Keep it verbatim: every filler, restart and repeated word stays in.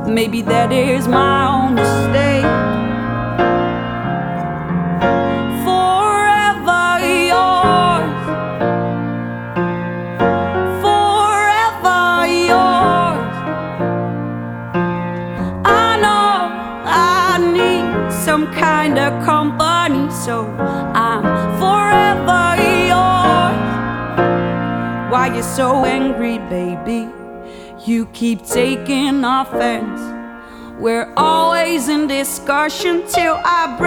maybe that is my own mistake. Forever yours, forever yours. I know I need some kind of company, so I'm forever yours. Why you so angry, baby? You keep taking offense. We're always in discussion till I break.